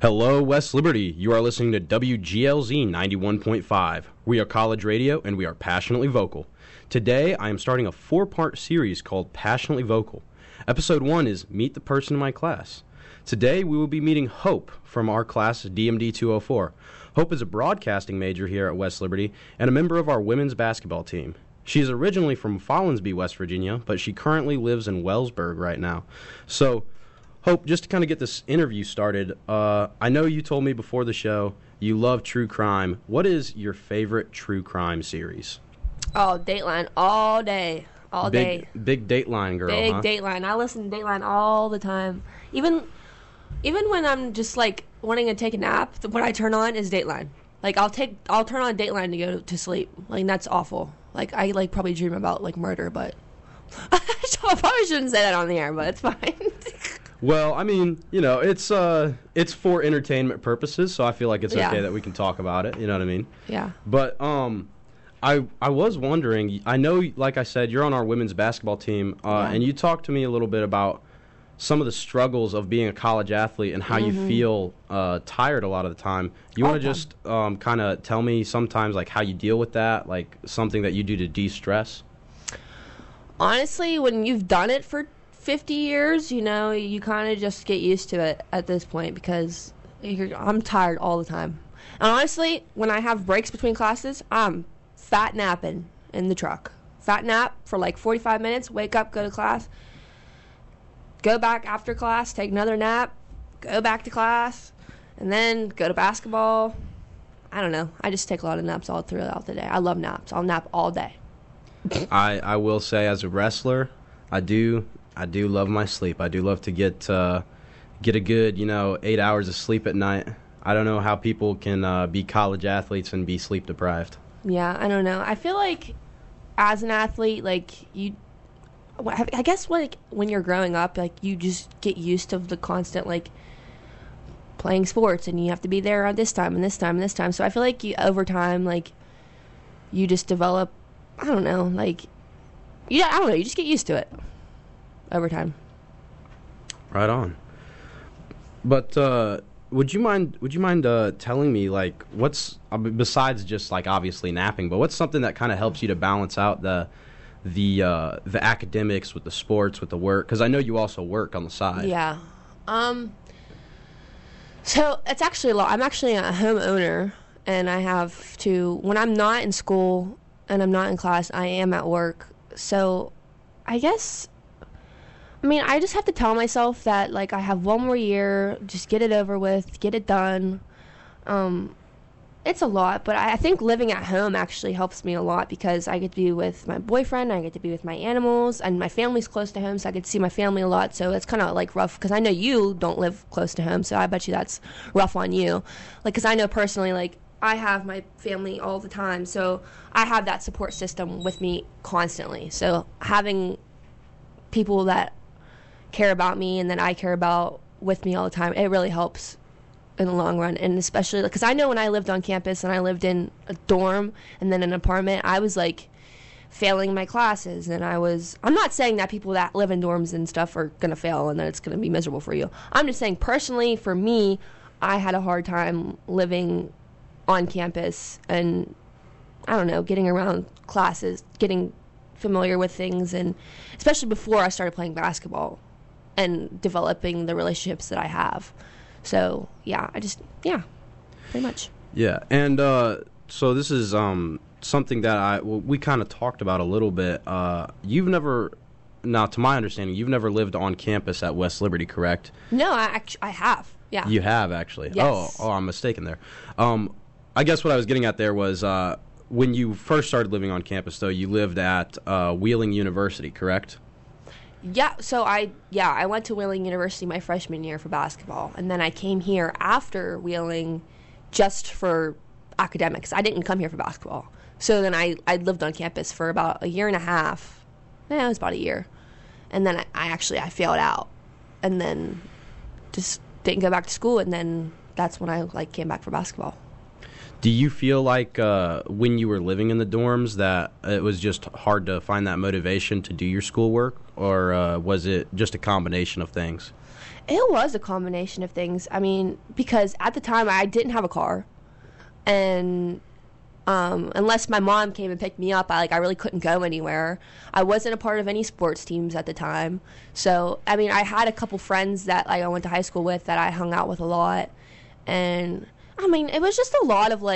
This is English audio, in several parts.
Hello, West Liberty. You are listening to WGLZ 91.5. We are college radio, and we are passionately vocal. Today, I am starting a 4-part series called Passionately Vocal. Episode 1 is Meet the Person in My Class. Today, we will be meeting Hope from our class, DMD 204. Hope is a broadcasting major here at West Liberty and a member of our women's basketball team. She is originally from Follinsby, West Virginia, but she currently lives in Wellsburg right now. So, Hope, just to kind of get this interview started, I know you told me before the show you love true crime. What is your favorite true crime series? Oh, Dateline all day, all day. Big Dateline girl, Big huh? Dateline. I listen to Dateline all the time. Even when I'm just like wanting to take a nap, what I turn on is Dateline. Like I'll turn on Dateline to go to sleep. Like that's awful. Like I probably dream about like murder, but I probably shouldn't say that on the air, but it's fine. Well, I mean, you know, it's for entertainment purposes, so I feel like it's okay that we can talk about it. You know what I mean? Yeah. But I was wondering. I know, like I said, you're on our women's basketball team, and you talked to me a little bit about some of the struggles of being a college athlete and how you feel tired a lot of the time. You want to just kind of tell me sometimes like how you deal with that, like something that you do to de-stress? Honestly, when you've done it for 50 years, you know, you kind of just get used to it at this point because I'm tired all the time. And honestly, when I have breaks between classes, I'm fat napping in the truck. Fat nap for like 45 minutes, wake up, go to class, go back after class, take another nap, go back to class, and then go to basketball. I don't know. I just take a lot of naps all throughout the day. I love naps. I'll nap all day. I will say, as a wrestler, I do love my sleep. I do love to get a good, 8 hours of sleep at night. I don't know how people can be college athletes and be sleep deprived. Yeah, I don't know. I feel like as an athlete, like I guess like when you're growing up, like you just get used to the constant like playing sports, and you have to be there on this time and this time and this time. So I feel like over time, like you just develop. I don't know, like I don't know. You just get used to it over time. Right on. But would you mind telling me like what's besides just like obviously napping, but what's something that kind of helps you to balance out the academics with the sports with the work? Because I know you also work on the side. Yeah. So it's actually a lot. I'm actually a homeowner, and I have to when I'm not in school and I'm not in class, I am at work. So I guess. I mean, I just have to tell myself that, like, I have one more year, just get it over with, get it done. It's a lot, but I think living at home actually helps me a lot because I get to be with my boyfriend, I get to be with my animals, and my family's close to home, so I get to see my family a lot, so it's kind of, like, rough, because I know you don't live close to home, so I bet you that's rough on you. Like, because I know personally, like, I have my family all the time, so I have that support system with me constantly. So having people that care about me and that I care about with me all the time, it really helps in the long run. And especially because I know when I lived on campus and I lived in a dorm and then an apartment, I was like failing my classes, and I'm not saying that people that live in dorms and stuff are gonna fail and that it's gonna be miserable for you. I'm just saying personally for me, I had a hard time living on campus and I don't know, getting around classes, getting familiar with things, and especially before I started playing basketball and developing the relationships that I have. So, yeah, pretty much. Yeah, and so this is something that we kind of talked about a little bit. You've never, now to my understanding, you've never lived on campus at West Liberty, correct? No, I have, yeah. You have, actually? Yes. Oh, I'm mistaken there. I guess what I was getting at there was when you first started living on campus, though, you lived at Wheeling University, correct? Yeah, so I went to Wheeling University my freshman year for basketball, and then I came here after Wheeling just for academics. I didn't come here for basketball. So then I lived on campus for about a year and a half. It was about a year. And then I failed out and then just didn't go back to school, and then that's when I came back for basketball. Do you feel like when you were living in the dorms that it was just hard to find that motivation to do your schoolwork, or was it just a combination of things? It was a combination of things. I mean, because at the time I didn't have a car, and unless my mom came and picked me up, I really couldn't go anywhere. I wasn't a part of any sports teams at the time. So, I mean, I had a couple friends that I went to high school with that I hung out with a lot. And, I mean, it was just a lot of,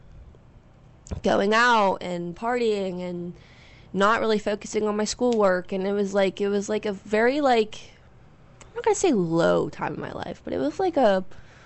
going out and partying and not really focusing on my schoolwork. And it was a very, I'm not going to say low time in my life, but it was I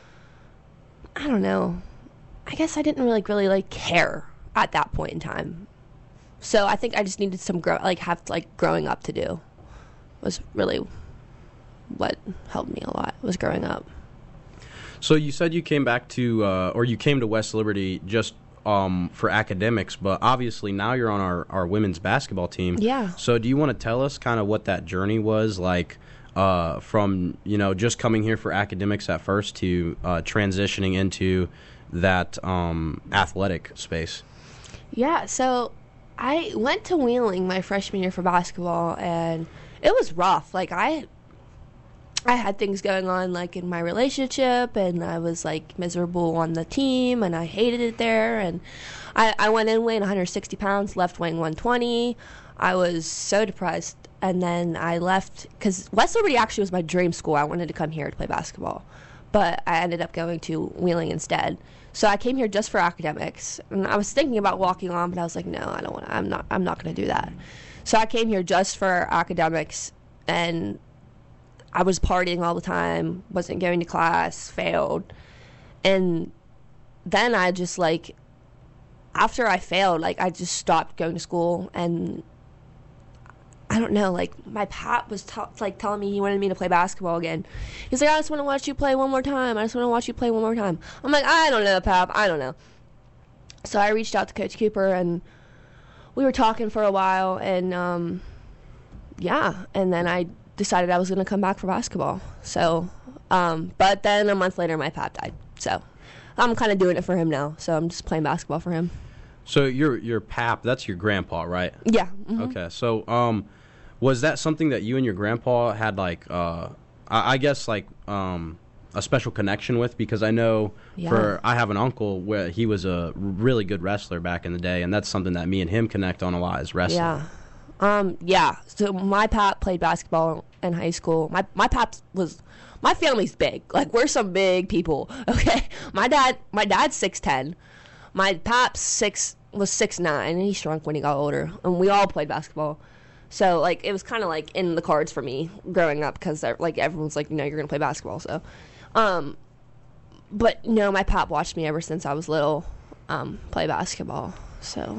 don't know. I guess I didn't really care at that point in time. So I think I just needed some growing up to do. Was really what helped me a lot, was growing up. So you said you came back to, or you came to West Liberty just for academics, but obviously now you're on our women's basketball team. Yeah. So do you want to tell us kind of what that journey was like? From just coming here for academics at first to transitioning into that athletic space. Yeah, so I went to Wheeling my freshman year for basketball, and it was rough. I had things going on in my relationship, and I was miserable on the team, and I hated it there. And I went in weighing 160 pounds, left weighing 120. I was so depressed. And then I left because West Liberty actually was my dream school. I wanted to come here to play basketball, but I ended up going to Wheeling instead. So I came here just for academics, and I was thinking about walking on, but I was like, no, I don't want to. I'm not going to do that. So I came here just for academics, and I was partying all the time, wasn't going to class, failed, and then I just after I failed, I just stopped going to school. And I don't know, my pap was telling me he wanted me to play basketball again. He's like, I just want to watch you play one more time. I just want to watch you play one more time. I'm like, I don't know, Pap. I don't know. So I reached out to Coach Cooper, and we were talking for a while, and, and then I decided I was going to come back for basketball. So, but then a month later, my pap died. So I'm kind of doing it for him now. So I'm just playing basketball for him. So your pap, that's your grandpa, right? Yeah. Mm-hmm. Okay. So, was that something that you and your grandpa had I guess a special connection with? Because I know I have an uncle where he was a really good wrestler back in the day, and that's something that me and him connect on a lot is wrestling. Yeah. So my pap played basketball in high school. My family's big. We're some big people. Okay. My dad's 6'10". My pap's was 6'9", and he shrunk when he got older. And we all played basketball. So, it was kind of, in the cards for me growing up because, everyone's you're going to play basketball. So, but, no, my pap watched me ever since I was little play basketball. So,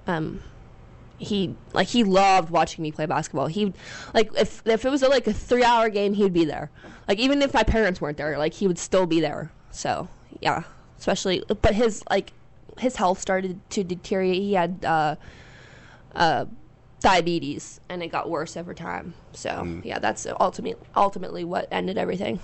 he loved watching me play basketball. He, if it was a 3-hour game, he'd be there. Even if my parents weren't there, he would still be there. So, yeah, especially, but his health started to deteriorate. He had, diabetes, and it got worse over time. So yeah, that's ultimately what ended everything.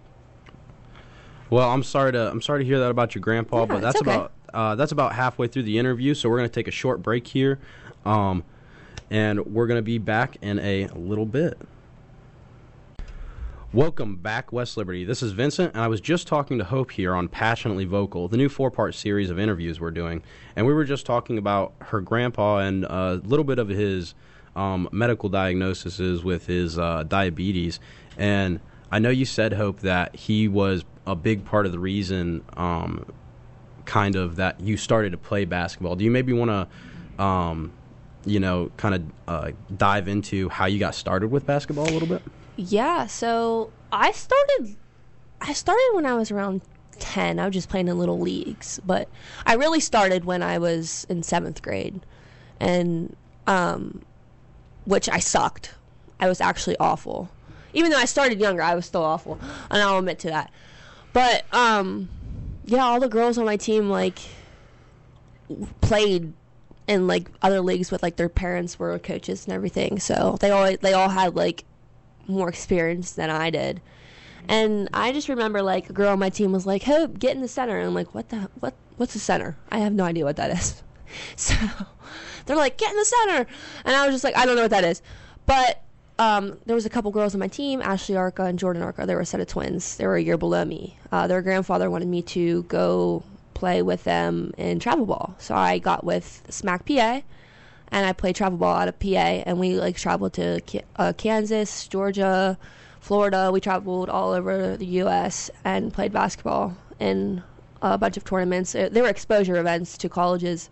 Well, I'm sorry to hear that about your grandpa, but that's okay. That's about halfway through the interview. So we're going to take a short break here, and we're going to be back in a little bit. Welcome back, West Liberty. This is Vincent, and I was just talking to Hope here on Passionately Vocal, the new 4-part series of interviews we're doing. And we were just talking about her grandpa and a little bit of his medical diagnoses with his diabetes. And I know you said, Hope, that he was a big part of the reason kind of that you started to play basketball. Do you maybe want to, dive into how you got started with basketball a little bit? Yeah, so I started when I was around 10. I was just playing in little leagues, but I really started when I was in 7th grade, and which I sucked. I was actually awful. Even though I started younger, I was still awful, and I'll admit to that. But yeah, all the girls on my team played in other leagues with their parents were coaches and everything, so they all had more experience than I did. And I just remember a girl on my team was like, Hope, get in the center. And I'm like, what's the center? I have no idea what that is. So they're like, get in the center. And I was just like, I don't know what that is. But there was a couple girls on my team, Ashley Arca and Jordan Arca. They were a set of twins. They were a year below me. Their grandfather wanted me to go play with them in travel ball. So I got with Smack PA, and I played travel ball out of PA, and we like traveled to Kansas, Georgia, Florida. We traveled all over the U.S. and played basketball in a bunch of tournaments. They were exposure events to colleges.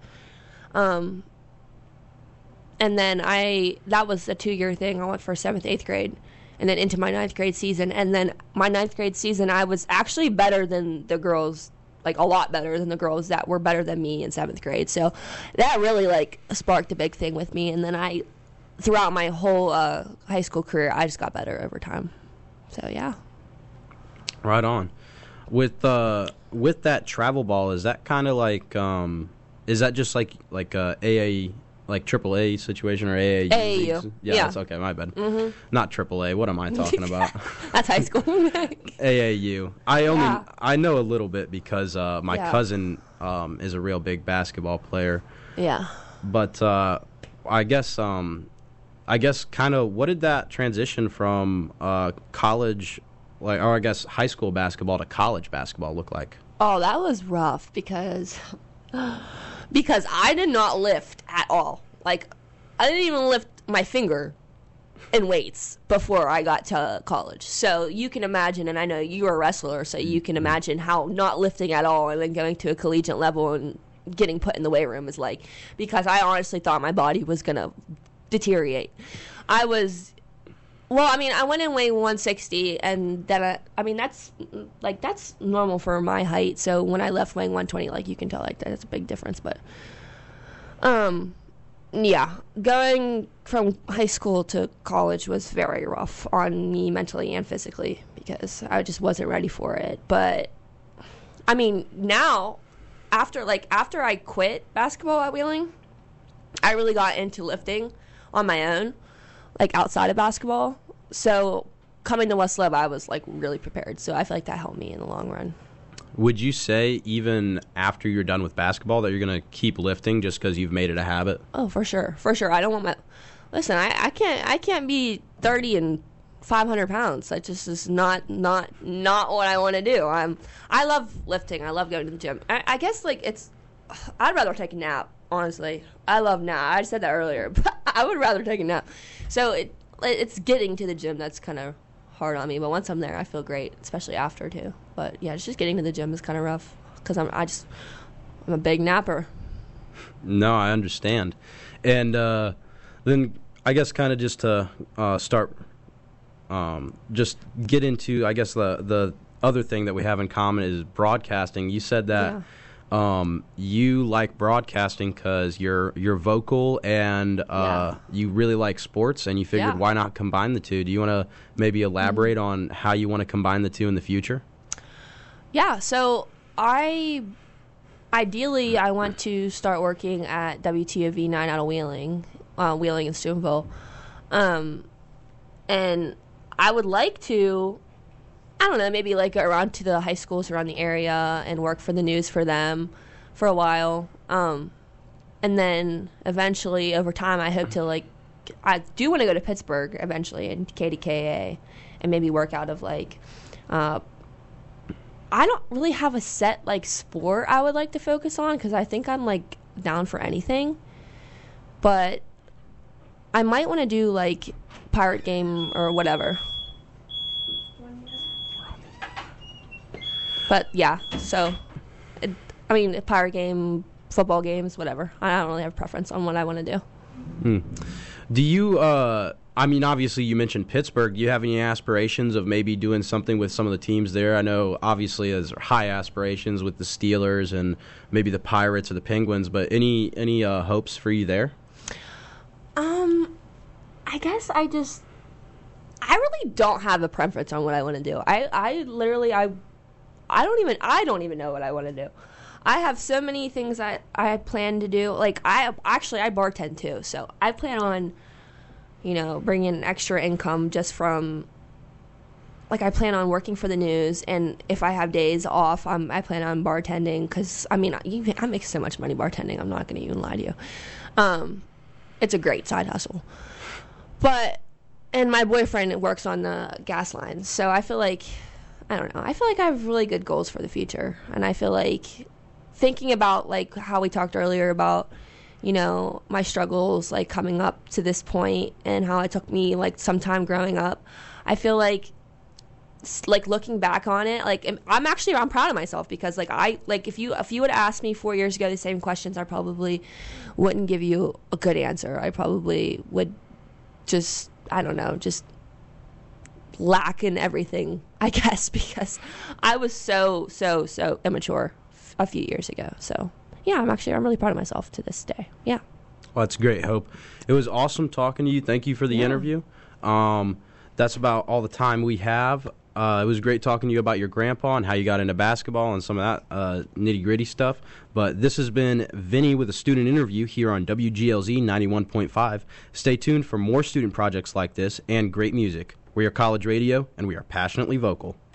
And then that was a 2-year thing. I went for 7th, 8th grade, and then into my 9th grade season. And then my 9th grade season, I was actually better than the girls, like a lot better than the girls that were better than me in 7th grade. So that really like sparked a big thing with me. And then throughout my whole high school career, I just got better over time. So yeah. Right on. With that travel ball, is that kind of like is that just like a AA, like AAA situation, or AAU? AAU. Yeah, that's okay. My bad. Mm-hmm. Not AAA. What am I talking about? That's high school. AAU. I know a little bit because my cousin is a real big basketball player. Yeah. But I guess kind of what did that transition from college, or I guess high school basketball to college basketball look like? Oh, that was rough because I did not lift at all. Like, I didn't even lift my finger in weights before I got to college. So you can imagine, and I know you are a wrestler, so you can imagine how not lifting at all and then going to a collegiate level and getting put in the weight room is like, because I honestly thought my body was going to deteriorate. I went in weighing 160, and then that's normal for my height. So when I left weighing 120, like you can tell, like that's a big difference. But, yeah, going from high school to college was very rough on me mentally and physically because I just wasn't ready for it. But I mean, now after I quit basketball at Wheeling, I really got into lifting on my own, like outside of basketball. So coming to West Love, I was like really prepared. So I feel like that helped me in the long run. Would you say even after you're done with basketball that you're going to keep lifting just because you've made it a habit? Oh, for sure. For sure. I don't want I can't be 30 and 500 pounds. That just is not what I want to do. I love lifting. I love going to the gym. I guess like I'd rather take a nap, honestly. I love nap. I said that earlier, but I would rather take a nap. So it's getting to the gym that's kind of hard on me, but once I'm there, I feel great, especially after too. But yeah, just getting to the gym is kind of rough because I'm a big napper. No, I understand. And then I guess kind of just to start, just get into, I guess the other thing that we have in common is broadcasting. You said that you like broadcasting because you're vocal and you really like sports, and you figured why not combine the two? Do you want to maybe elaborate on how you want to combine the two in the future? Yeah, so ideally I want to start working at WTOV 9 out of Wheeling and Steubenville, and I would like to, I don't know, maybe like go around to the high schools around the area and work for the news for them for a while. And then eventually over time, I hope to I do want to go to Pittsburgh eventually and KDKA and maybe work out of I don't really have a set sport I would like to focus on because I think I'm down for anything. But I might want to do pirate game or whatever. But yeah, so pirate game, football games, whatever. I don't really have a preference on what I want to do. Do you, obviously you mentioned Pittsburgh. Do you have any aspirations of maybe doing something with some of the teams there? I know obviously there's high aspirations with the Steelers and maybe the Pirates or the Penguins, but any hopes for you there? I guess I really don't have a preference on what I want to do. I don't even know what I want to do. I have so many things I plan to do. I bartend too, so I plan on, bringing extra income just from, I plan on working for the news, and if I have days off, I plan on bartending, because, I make so much money bartending, I'm not going to even lie to you. It's a great side hustle. But And my boyfriend works on the gas lines. So I feel like, I don't know, I feel like I have really good goals for the future. And I feel like thinking about, like, how we talked earlier about, you know, my struggles, like, coming up to this point and how it took me, like, some time growing up, I feel like looking back on it, like, I'm proud of myself because, like, if you would ask me 4 years ago the same questions, I probably wouldn't give you a good answer. I probably would just, I don't know, just lack in everything, I guess, because I was so immature a few years ago. So yeah, I'm really proud of myself to this day. Yeah. Well, that's great, Hope. It was awesome talking to you. Thank you for the interview. That's about all the time we have. It was great talking to you about your grandpa and how you got into basketball and some of that nitty-gritty stuff. But this has been Vinny with a student interview here on WGLZ 91.5. Stay tuned for more student projects like this and great music. We are College Radio, and we are passionately vocal.